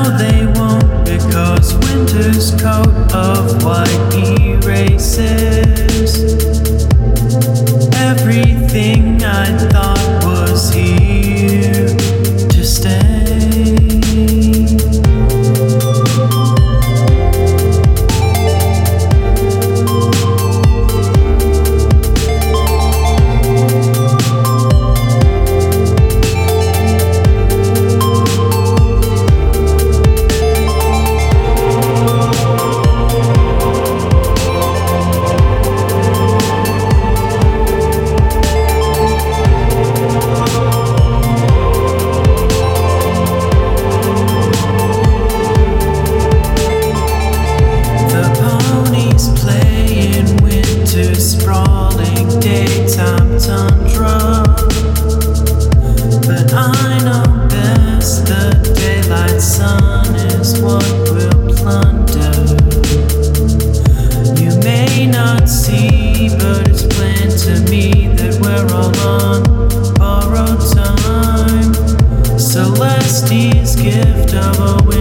they won't, because winter's coat of white erases everything I thought was here to stay. Sprawling daytime tundra, but I know best. The daylight sun is what will plunder. You may not see, but it's plain to me that we're all on borrowed time. Celeste's gift of a